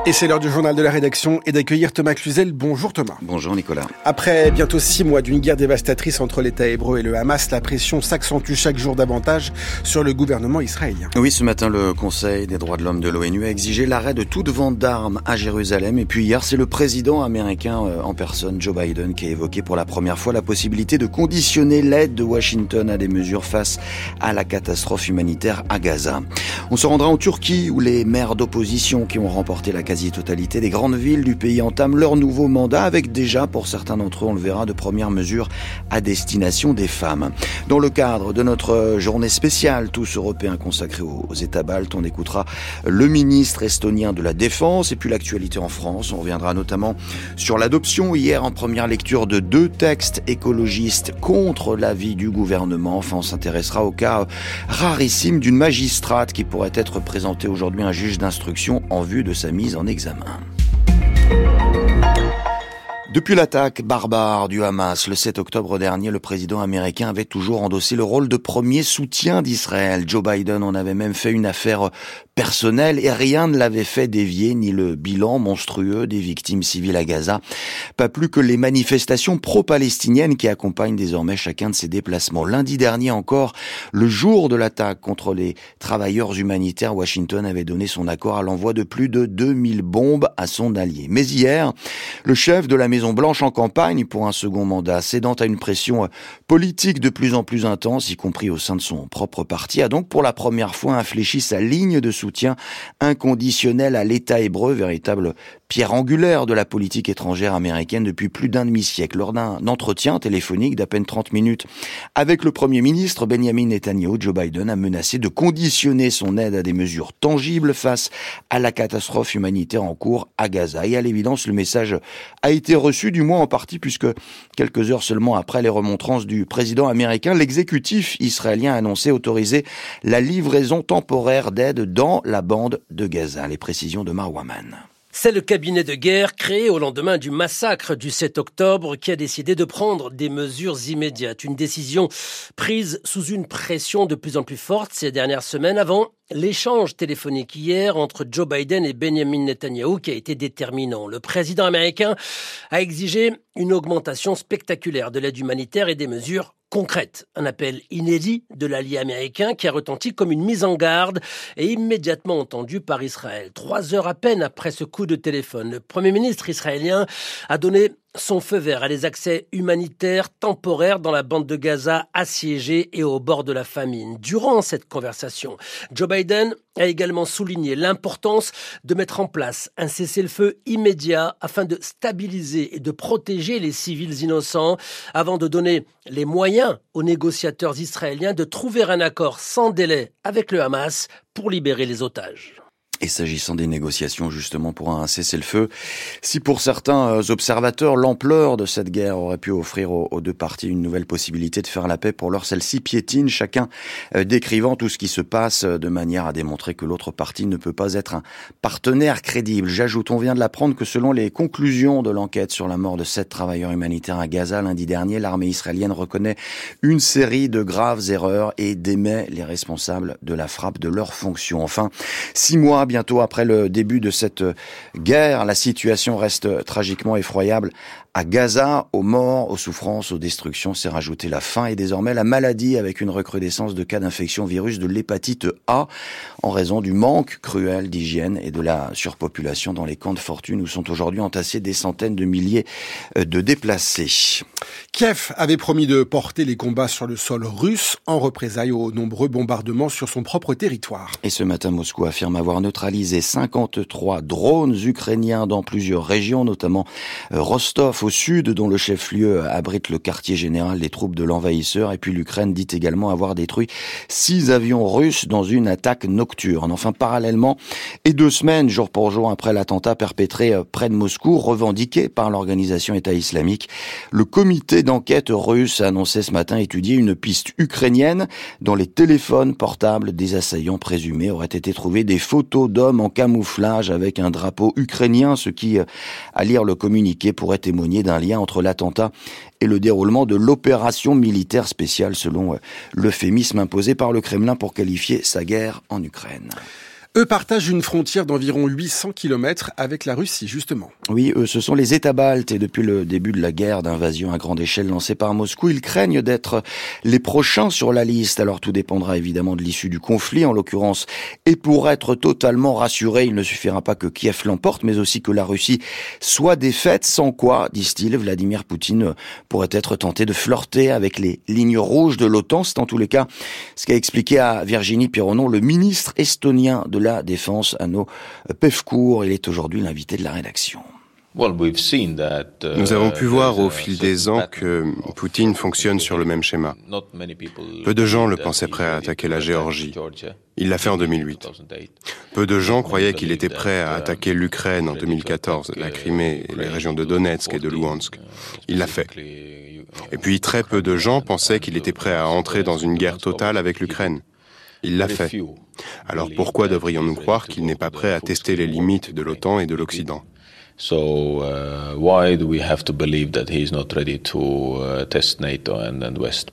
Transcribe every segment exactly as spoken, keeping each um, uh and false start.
Et c'est l'heure du journal de la rédaction et d'accueillir Thomas Cluzel. Bonjour Thomas. Bonjour Nicolas. Après bientôt six mois d'une guerre dévastatrice entre l'État hébreu et le Hamas, la pression s'accentue chaque jour davantage sur le gouvernement israélien. Oui, ce matin, le Conseil des droits de l'homme de l'ONU a exigé l'arrêt de toute vente d'armes à Jérusalem. Et puis hier, c'est le président américain en personne, Joe Biden, qui a évoqué pour la première fois la possibilité de conditionner l'aide de Washington à des mesures face à la catastrophe humanitaire à Gaza. On se rendra en Turquie, où les maires d'opposition qui ont remporté la quasi-totalité des grandes villes du pays entament leur nouveau mandat avec déjà, pour certains d'entre eux, on le verra, de premières mesures à destination des femmes. Dans le cadre de notre journée spéciale Tous Européens consacrée aux États baltes, on écoutera le ministre estonien de la Défense et puis l'actualité en France. On reviendra notamment sur l'adoption hier en première lecture de deux textes écologistes contre l'avis du gouvernement. Enfin, on s'intéressera au cas rarissime d'une magistrate qui pourrait être présentée aujourd'hui à un juge d'instruction en vue de sa mise en examen. Depuis l'attaque barbare du Hamas le sept octobre dernier, le président américain avait toujours endossé le rôle de premier soutien d'Israël. Joe Biden en avait même fait une affaire personnelle et rien ne l'avait fait dévier, ni le bilan monstrueux des victimes civiles à Gaza, pas plus que les manifestations pro-palestiniennes qui accompagnent désormais chacun de ses déplacements. Lundi dernier encore, le jour de l'attaque contre les travailleurs humanitaires, Washington avait donné son accord à l'envoi de plus de deux mille bombes à son allié. Mais hier, le chef de la Maison Blanche en campagne pour un second mandat, cédant à une pression politique de plus en plus intense, y compris au sein de son propre parti, a donc pour la première fois infléchi sa ligne de soutien inconditionnel à l'État hébreu, véritable pierre angulaire de la politique étrangère américaine depuis plus d'un demi-siècle. Lors d'un entretien téléphonique d'à peine trente minutes avec le Premier ministre Benjamin Netanyahou, Joe Biden a menacé de conditionner son aide à des mesures tangibles face à la catastrophe humanitaire en cours à Gaza. Et à l'évidence, le message a été reçu, du moins en partie, puisque quelques heures seulement après les remontrances du président américain, l'exécutif israélien a annoncé autoriser la livraison temporaire d'aide dans la bande de Gaza. Les précisions de Marwa Aman. C'est le cabinet de guerre créé au lendemain du massacre du sept octobre qui a décidé de prendre des mesures immédiates. Une décision prise sous une pression de plus en plus forte ces dernières semaines avant l'échange téléphonique hier entre Joe Biden et Benjamin Netanyahou qui a été déterminant. Le président américain a exigé une augmentation spectaculaire de l'aide humanitaire et des mesures concrète. Un appel inédit de l'allié américain qui a retenti comme une mise en garde et immédiatement entendu par Israël. Trois heures à peine après ce coup de téléphone, le Premier ministre israélien a donné son feu vert à des accès humanitaires temporaires dans la bande de Gaza assiégée et au bord de la famine. Durant cette conversation, Joe Biden a également souligné l'importance de mettre en place un cessez-le-feu immédiat afin de stabiliser et de protéger les civils innocents avant de donner les moyens aux négociateurs israéliens de trouver un accord sans délai avec le Hamas pour libérer les otages. Et s'agissant des négociations justement pour un cessez-le-feu, si pour certains observateurs l'ampleur de cette guerre aurait pu offrir aux deux parties une nouvelle possibilité de faire la paix, pour l'heure celle-ci piétine, chacun décrivant tout ce qui se passe de manière à démontrer que l'autre partie ne peut pas être un partenaire crédible. J'ajoute, on vient de l'apprendre que selon les conclusions de l'enquête sur la mort de sept travailleurs humanitaires à Gaza lundi dernier, l'armée israélienne reconnaît une série de graves erreurs et démet les responsables de la frappe de leurs fonctions. Enfin, six mois bientôt après le début de cette guerre, la situation reste tragiquement effroyable. À Gaza, aux morts, aux souffrances, aux destructions, s'est rajoutée la faim et désormais la maladie, avec une recrudescence de cas d'infection virus de l'hépatite A en raison du manque cruel d'hygiène et de la surpopulation dans les camps de fortune où sont aujourd'hui entassés des centaines de milliers de déplacés. Kiev avait promis de porter les combats sur le sol russe en représailles aux nombreux bombardements sur son propre territoire. Et ce matin, Moscou affirme avoir neutralisé cinquante-trois drones ukrainiens dans plusieurs régions, notamment Rostov au sud, dont le chef-lieu abrite le quartier général des troupes de l'envahisseur. Et puis l'Ukraine dit également avoir détruit six avions russes dans une attaque nocturne. Enfin, parallèlement, et deux semaines, jour pour jour, après l'attentat perpétré près de Moscou, revendiqué par l'organisation État islamique, le comité d'enquête russe a annoncé ce matin étudier une piste ukrainienne. Dans les téléphones portables des assaillants présumés auraient été trouvées des photos d'hommes en camouflage avec un drapeau ukrainien, ce qui, à lire le communiqué, pourrait témoigner d'un lien entre l'attentat et le déroulement de l'opération militaire spéciale, selon l'euphémisme imposé par le Kremlin pour qualifier sa guerre en Ukraine. Eux partagent une frontière d'environ huit cents kilomètres avec la Russie, justement. Oui, eux, ce sont les États baltes et depuis le début de la guerre d'invasion à grande échelle lancée par Moscou, ils craignent d'être les prochains sur la liste. Alors tout dépendra évidemment de l'issue du conflit, en l'occurrence. Et pour être totalement rassuré, il ne suffira pas que Kiev l'emporte, mais aussi que la Russie soit défaite, sans quoi, disent-ils, Vladimir Poutine pourrait être tenté de flirter avec les lignes rouges de l'OTAN. C'est en tous les cas ce qu'a expliqué à Virginie Pironon le ministre estonien de la Défense, Hanno Pevkur. Il est aujourd'hui l'invité de la rédaction. Nous avons pu voir au fil des ans que Poutine fonctionne sur le même schéma. Peu de gens le pensaient prêt à attaquer la Géorgie. Il l'a fait en deux mille huit. Peu de gens croyaient qu'il était prêt à attaquer l'Ukraine en deux mille quatorze, la Crimée et les régions de Donetsk et de Louhansk. Il l'a fait. Et puis très peu de gens pensaient qu'il était prêt à entrer dans une guerre totale avec l'Ukraine. Il l'a fait. Alors pourquoi devrions-nous croire qu'il n'est pas prêt à tester les limites de l'OTAN et de l'Occident ? So uh, why do we have to believe that he is not ready to uh, test NATO and, and West?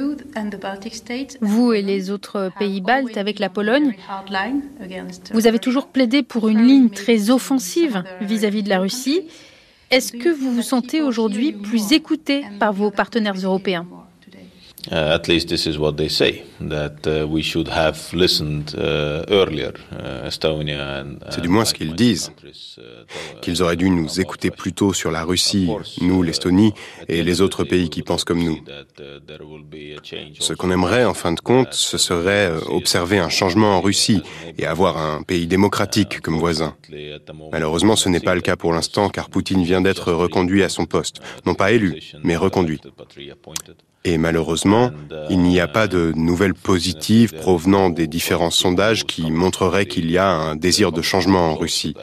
Vous et les autres pays baltes avec la Pologne, vous avez toujours plaidé pour une ligne très offensive vis-à-vis de la Russie. Est-ce que vous vous sentez aujourd'hui plus écouté par vos partenaires européens ? Uh, at least this is what they say, that uh, we should have listened uh, earlier, uh, Estonia and, C'est du moins ce qu'ils disent, qu'ils auraient dû nous écouter plus tôt sur la Russie, nous, l'Estonie, et les autres pays qui pensent comme nous. Ce qu'on aimerait, en fin de compte, ce serait observer un changement en Russie et avoir un pays démocratique comme voisin. Malheureusement, ce n'est pas le cas pour l'instant, car Poutine vient d'être reconduit à son poste. Non pas élu, mais reconduit. Et malheureusement, il n'y a pas de nouvelles positives provenant des différents sondages qui montreraient qu'il y a un désir de changement en Russie.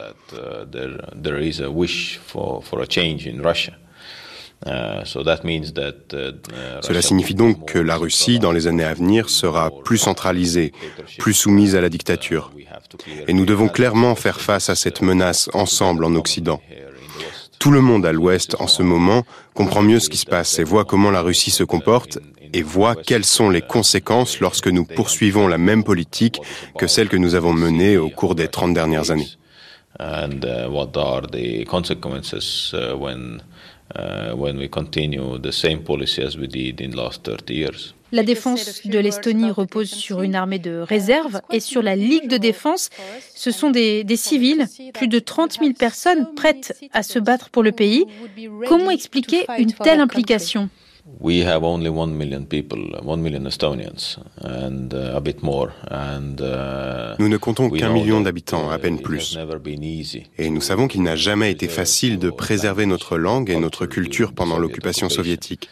Cela signifie donc que la Russie, dans les années à venir, sera plus centralisée, plus soumise à la dictature. Et nous devons clairement faire face à cette menace ensemble en Occident. Tout le monde à l'Ouest, en ce moment, comprend mieux ce qui se passe et voit comment la Russie se comporte et voit quelles sont les conséquences lorsque nous poursuivons la même politique que celle que nous avons menée au cours des trente dernières années. And uh, what are the consequences uh, when uh, when we continue the same policy as we did in the last thirty years? La défense de l'Estonie repose sur une armée de réserve et sur la Ligue de défense. Ce sont des, des civils, plus de trente mille personnes prêtes à se battre pour le pays. Comment expliquer une telle implication ? We have only one million people, one million Estonians, and uh, a bit more. And uh, nous ne comptons qu'un million d'habitants, à peine plus. Et nous savons qu'il n'a jamais été facile de préserver notre langue et notre culture pendant l'occupation soviétique.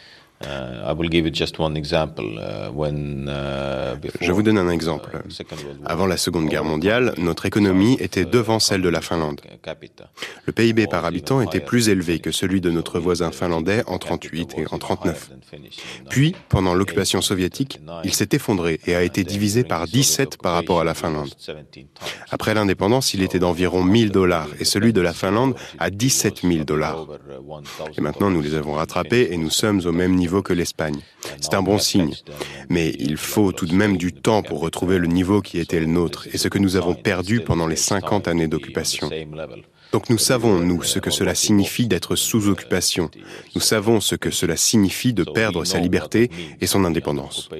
Je vous donne un exemple. Avant la Seconde Guerre mondiale, notre économie était devant celle de la Finlande. Le P I B par habitant était plus élevé que celui de notre voisin finlandais en trente-huit et en trente-neuf. Puis, pendant l'occupation soviétique, il s'est effondré et a été divisé par dix-sept par rapport à la Finlande. Après l'indépendance, il était d'environ mille dollars et celui de la Finlande à dix-sept mille dollars. Et maintenant, nous les avons rattrapés et nous sommes au même niveau que l'Espagne. C'est un bon signe. Mais il faut tout de même du temps pour retrouver le niveau qui était le nôtre et ce que nous avons perdu pendant les cinquante années d'occupation. Donc nous savons, nous, ce que cela signifie d'être sous occupation. Nous savons ce que cela signifie de perdre sa liberté et son indépendance.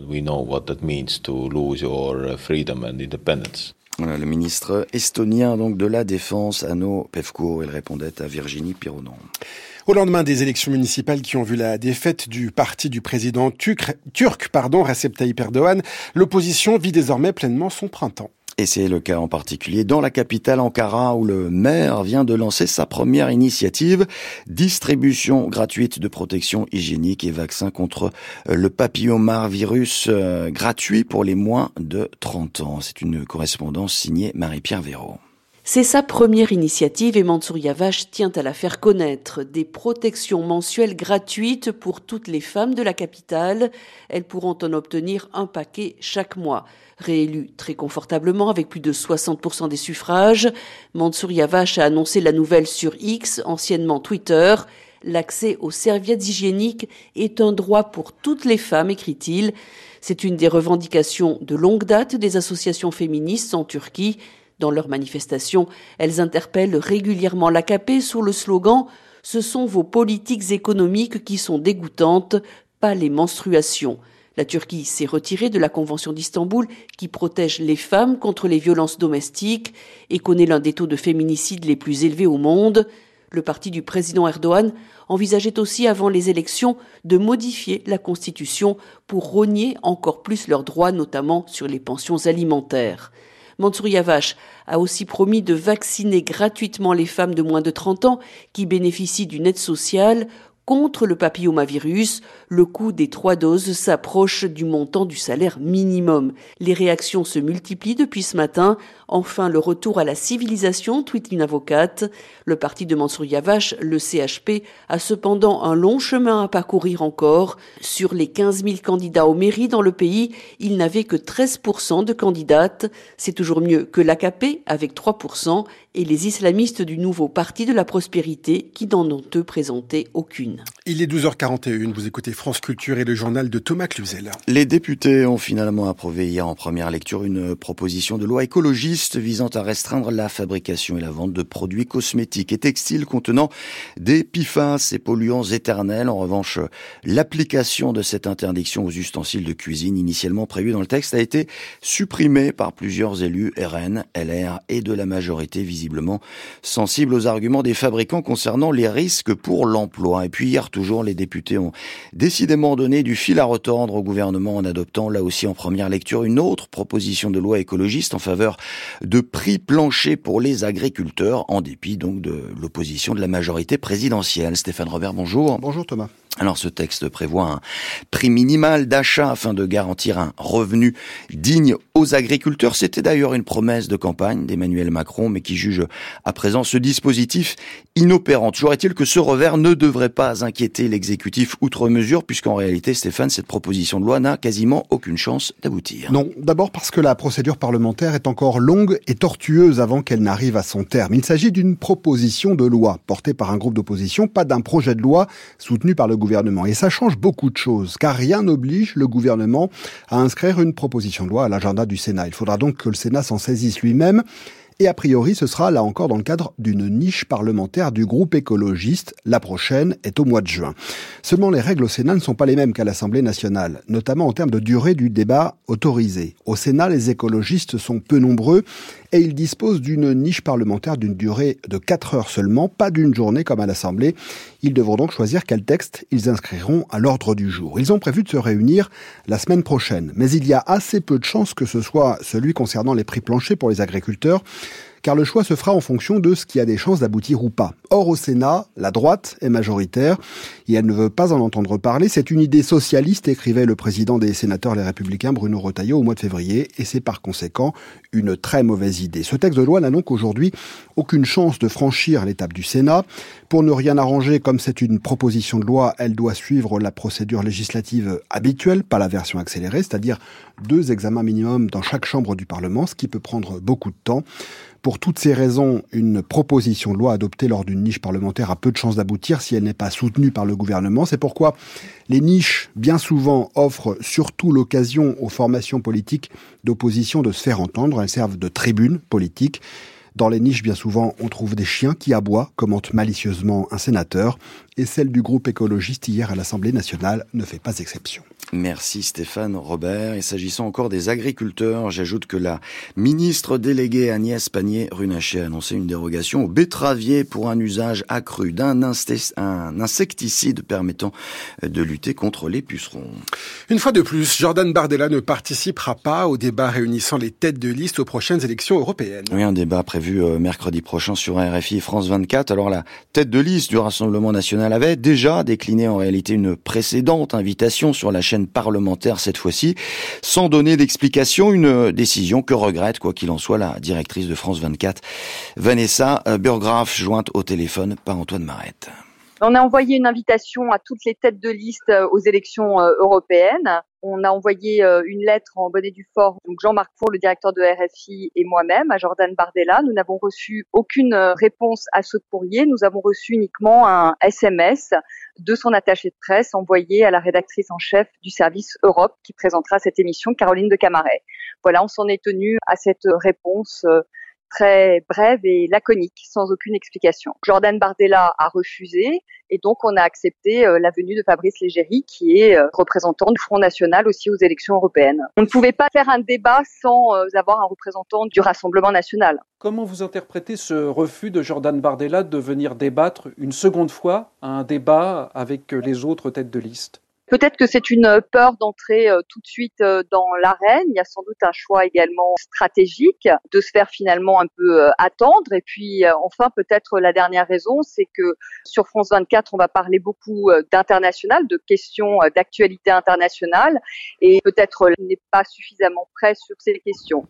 Voilà, le ministre estonien donc de la Défense, Hanno Pevkur, il répondait à Virginie Pironon. Au lendemain des élections municipales qui ont vu la défaite du parti du président turc, turc pardon, Recep Tayyip Erdogan, l'opposition vit désormais pleinement son printemps. Et c'est le cas en particulier dans la capitale Ankara où le maire vient de lancer sa première initiative, distribution gratuite de protection hygiénique et vaccins contre le papillomavirus euh, gratuit pour les moins de trente ans. C'est une correspondance signée Marie-Pierre Véraud. C'est sa première initiative et Mansour Yavaş tient à la faire connaître. Des protections mensuelles gratuites pour toutes les femmes de la capitale. Elles pourront en obtenir un paquet chaque mois. Réélu très confortablement avec plus de soixante pour cent des suffrages, Mansour Yavaş a annoncé la nouvelle sur X, anciennement Twitter. L'accès aux serviettes hygiéniques est un droit pour toutes les femmes, écrit-il. C'est une des revendications de longue date des associations féministes en Turquie. Dans leurs manifestations, elles interpellent régulièrement l'A K P sous le slogan « Ce sont vos politiques économiques qui sont dégoûtantes, pas les menstruations ». La Turquie s'est retirée de la Convention d'Istanbul qui protège les femmes contre les violences domestiques et connaît l'un des taux de féminicide les plus élevés au monde. Le parti du président Erdogan envisageait aussi avant les élections de modifier la constitution pour rogner encore plus leurs droits, notamment sur les pensions alimentaires. Mansur Yavaş a aussi promis de vacciner gratuitement les femmes de moins de trente ans qui bénéficient d'une aide sociale contre le papillomavirus. Le coût des trois doses s'approche du montant du salaire minimum. Les réactions se multiplient depuis ce matin. Enfin, le retour à la civilisation, tweet une avocate. Le parti de Mansur Yavaş, le C H P, a cependant un long chemin à parcourir encore. Sur les quinze mille candidats aux mairies dans le pays, il n'avait que treize pour cent de candidates. C'est toujours mieux que l'A K P, avec trois pour cent, et les islamistes du nouveau parti de la prospérité, qui n'en ont eux présenté aucune. Il est douze heures quarante et une, vous écoutez France Culture et le journal de Thomas Cluzel. Les députés ont finalement approuvé hier en première lecture une proposition de loi écologiste visant à restreindre la fabrication et la vente de produits cosmétiques et textiles contenant des P F A S, ces polluants éternels. En revanche, l'application de cette interdiction aux ustensiles de cuisine initialement prévue dans le texte a été supprimée par plusieurs élus R N, L R et de la majorité, visiblement sensibles aux arguments des fabricants concernant les risques pour l'emploi. Et puis hier toujours, les députés ont décidément donné du fil à retordre au gouvernement en adoptant là aussi en première lecture une autre proposition de loi écologiste en faveur de prix planchers pour les agriculteurs, en dépit donc de l'opposition de la majorité présidentielle. Stéphane Robert, bonjour. Bonjour Thomas. Alors ce texte prévoit un prix minimal d'achat afin de garantir un revenu digne aux agriculteurs. C'était d'ailleurs une promesse de campagne d'Emmanuel Macron, mais qui juge à présent ce dispositif inopérant. Toujours est-il que ce revers ne devrait pas inquiéter l'exécutif outre mesure, puisqu'en réalité, Stéphane, cette proposition de loi n'a quasiment aucune chance d'aboutir. Non, d'abord parce que la procédure parlementaire est encore longue et tortueuse avant qu'elle n'arrive à son terme. Il s'agit d'une proposition de loi portée par un groupe d'opposition, pas d'un projet de loi soutenu par le gouvernement. Et ça change beaucoup de choses, car rien n'oblige le gouvernement à inscrire une proposition de loi à l'agenda du Sénat. Il faudra donc que le Sénat s'en saisisse lui-même. Et a priori, ce sera là encore dans le cadre d'une niche parlementaire du groupe écologiste. La prochaine est au mois de juin. Seulement, les règles au Sénat ne sont pas les mêmes qu'à l'Assemblée nationale, notamment en termes de durée du débat autorisé. Au Sénat, les écologistes sont peu nombreux et ils disposent d'une niche parlementaire d'une durée de quatre heures seulement, pas d'une journée comme à l'Assemblée. Ils devront donc choisir quel texte ils inscriront à l'ordre du jour. Ils ont prévu de se réunir la semaine prochaine, mais il y a assez peu de chances que ce soit celui concernant les prix planchers pour les agriculteurs, car le choix se fera en fonction de ce qui a des chances d'aboutir ou pas. Or, au Sénat, la droite est majoritaire et elle ne veut pas en entendre parler. C'est une idée socialiste, écrivait le président des sénateurs Les Républicains, Bruno Retailleau, au mois de février, et c'est par conséquent une très mauvaise idée. Ce texte de loi n'a donc aujourd'hui aucune chance de franchir l'étape du Sénat. Pour ne rien arranger, comme c'est une proposition de loi, elle doit suivre la procédure législative habituelle, pas la version accélérée, c'est-à-dire deux examens minimum dans chaque chambre du Parlement, ce qui peut prendre beaucoup de temps. Pour toutes ces raisons, une proposition de loi adoptée lors d'une niche parlementaire a peu de chances d'aboutir si elle n'est pas soutenue par le gouvernement. C'est pourquoi les niches, bien souvent, offrent surtout l'occasion aux formations politiques d'opposition de se faire entendre. Elles servent de tribune politique. Dans les niches, bien souvent, on trouve des chiens qui aboient, commente malicieusement un sénateur. Et celle du groupe écologiste hier à l'Assemblée nationale ne fait pas exception. Merci Stéphane Robert. Et s'agissant encore des agriculteurs, j'ajoute que la ministre déléguée Agnès Pannier-Runacher a annoncé une dérogation aux betteraviers pour un usage accru d'un un insecticide permettant de lutter contre les pucerons. Une fois de plus, Jordan Bardella ne participera pas au débat réunissant les têtes de liste aux prochaines élections européennes. Oui, un débat prévu mercredi prochain sur R F I et France vingt-quatre. Alors la tête de liste du Rassemblement national avait déjà décliné en réalité une précédente invitation sur la chaîne parlementaire cette fois-ci, sans donner d'explication, une décision que regrette, quoi qu'il en soit, la directrice de France vingt-quatre, Vanessa Burgraff, jointe au téléphone par Antoine Marette. On a envoyé une invitation à toutes les têtes de liste aux élections européennes. On a envoyé une lettre en bonne et due forme, donc Jean-Marc Four, le directeur de R F I, et moi-même, à Jordan Bardella. Nous n'avons reçu aucune réponse à ce courrier. Nous avons reçu uniquement un S M S de son attaché de presse envoyé à la rédactrice en chef du service Europe qui présentera cette émission, Caroline de Camaret. Voilà, on s'en est tenu à cette réponse très brève et laconique, sans aucune explication. Jordan Bardella a refusé et donc on a accepté euh, la venue de Fabrice Leggeri, qui est euh, représentant du Front National aussi aux élections européennes. On ne pouvait pas faire un débat sans euh, avoir un représentant du Rassemblement National. Comment vous interprétez ce refus de Jordan Bardella de venir débattre une seconde fois à un débat avec les autres têtes de liste ? Peut-être que c'est une peur d'entrer euh, tout de suite euh, dans l'arène. Il y a sans doute un choix également stratégique de se faire finalement un peu euh, attendre. Et puis euh, enfin, peut-être la dernière raison, c'est que sur France vingt-quatre, on va parler beaucoup euh, d'international, de questions euh, d'actualité internationale. Et peut-être euh, n'est pas suffisamment prêt sur ces questions.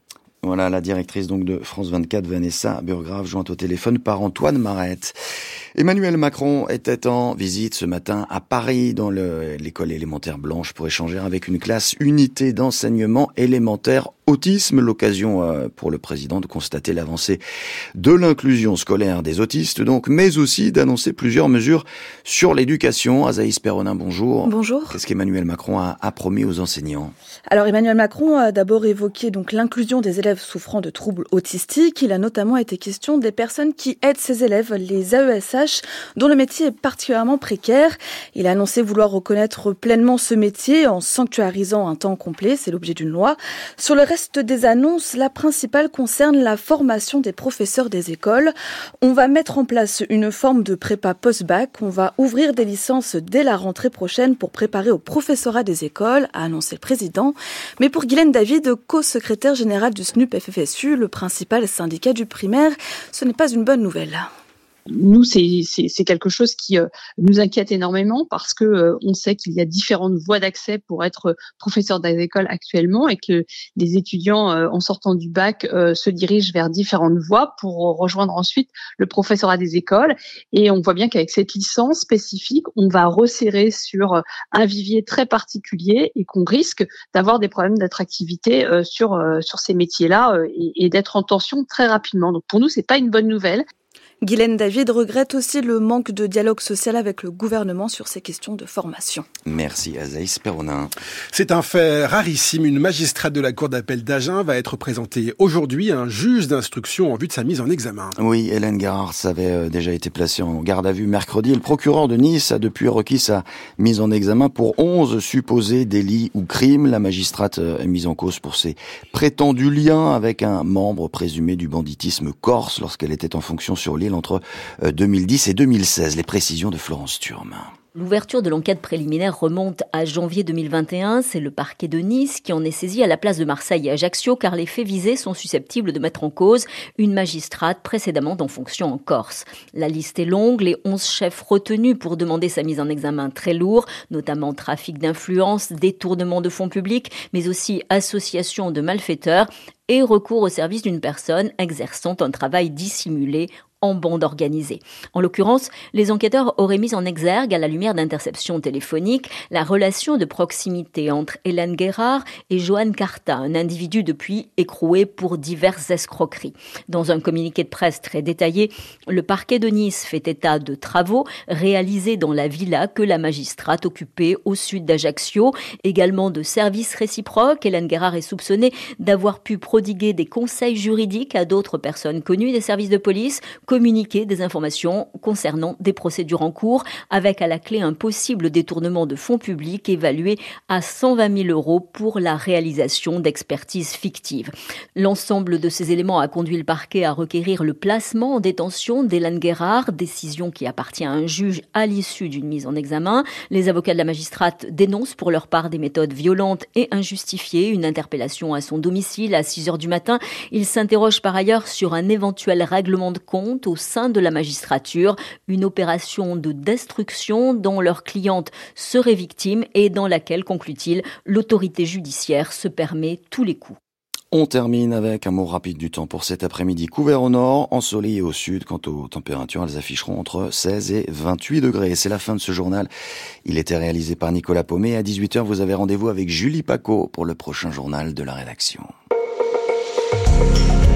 Voilà la directrice donc de France vingt-quatre, Vanessa Burgrave, jointe au téléphone par Antoine Marette. Emmanuel Macron était en visite ce matin à Paris dans le, l'école élémentaire Blanche pour échanger avec une classe unité d'enseignement élémentaire autisme. L'occasion euh, pour le président de constater l'avancée de l'inclusion scolaire des autistes, donc, mais aussi d'annoncer plusieurs mesures sur l'éducation. Azaïs Perronin, bonjour. Bonjour. Qu'est-ce qu'Emmanuel Macron a, a promis aux enseignants ? Alors Emmanuel Macron a d'abord évoqué donc l'inclusion des élèves souffrant de troubles autistiques. Il a notamment été question des personnes qui aident ces élèves, les A E S H, dont le métier est particulièrement précaire. Il a annoncé vouloir reconnaître pleinement ce métier en sanctuarisant un temps complet, c'est l'objet d'une loi. Sur le reste des annonces, la principale concerne la formation des professeurs des écoles. On va mettre en place une forme de prépa post-bac. On va ouvrir des licences dès la rentrée prochaine pour préparer au professorat des écoles, a annoncé le président. Mais pour Guylaine David, co-secrétaire générale du S N U P F F S U, le principal syndicat du primaire, ce n'est pas une bonne nouvelle. Nous, c'est, c'est, c'est quelque chose qui euh, nous inquiète énormément parce que euh, on sait qu'il y a différentes voies d'accès pour être professeur des écoles actuellement et que les étudiants euh, en sortant du bac euh, se dirigent vers différentes voies pour rejoindre ensuite le professorat des écoles. Et on voit bien qu'avec cette licence spécifique, on va resserrer sur un vivier très particulier et qu'on risque d'avoir des problèmes d'attractivité euh, sur euh, sur ces métiers-là euh, et, et d'être en tension très rapidement. Donc pour nous, c'est pas une bonne nouvelle. Guylaine David regrette aussi le manque de dialogue social avec le gouvernement sur ces questions de formation. Merci Azaïs Perronin. C'est un fait rarissime. Une magistrate de la cour d'appel d'Agen va être présentée aujourd'hui à un juge d'instruction en vue de sa mise en examen. Oui, Hélène Garard avait déjà été placée en garde à vue mercredi. Le procureur de Nice a depuis requis sa mise en examen pour onze supposés délits ou crimes. La magistrate est mise en cause pour ses prétendus liens avec un membre présumé du banditisme corse lorsqu'elle était en fonction sur l'île entre deux mille dix et deux mille seize. Les précisions de Florence Thurme. L'ouverture de l'enquête préliminaire remonte à janvier deux mille vingt et un. C'est le parquet de Nice qui en est saisi à la place de Marseille et Ajaccio car les faits visés sont susceptibles de mettre en cause une magistrate précédemment en fonction en Corse. La liste est longue, les onze chefs retenus pour demander sa mise en examen très lourd, notamment trafic d'influence, détournement de fonds publics, mais aussi association de malfaiteurs et recours au service d'une personne exerçant un travail dissimulé en bande organisée. En l'occurrence, les enquêteurs auraient mis en exergue, à la lumière d'interceptions téléphoniques, la relation de proximité entre Hélène Guérard et Johan Carta, un individu depuis écroué pour diverses escroqueries. Dans un communiqué de presse très détaillé, le parquet de Nice fait état de travaux réalisés dans la villa que la magistrate occupait au sud d'Ajaccio, également de services réciproques. Hélène Guérard est soupçonnée d'avoir pu prodiguer des conseils juridiques à d'autres personnes connues des services de police, communiquer des informations concernant des procédures en cours, avec à la clé un possible détournement de fonds publics évalué à cent vingt mille euros pour la réalisation d'expertises fictives. L'ensemble de ces éléments a conduit le parquet à requérir le placement en détention d'Hélène Guérard, décision qui appartient à un juge à l'issue d'une mise en examen. Les avocats de la magistrate dénoncent pour leur part des méthodes violentes et injustifiées, une interpellation à son domicile à six heures du matin. Ils s'interrogent par ailleurs sur un éventuel règlement de compte au sein de la magistrature, une opération de destruction dont leur cliente serait victime et dans laquelle, conclut-il, l'autorité judiciaire se permet tous les coups. On termine avec un mot rapide du temps pour cet après-midi. Couvert au nord, ensoleillé au sud. Quant aux températures, elles afficheront entre seize et vingt-huit degrés. C'est la fin de ce journal. Il était réalisé par Nicolas Paumet. À dix-huit heures, vous avez rendez-vous avec Julie Paco pour le prochain journal de la rédaction.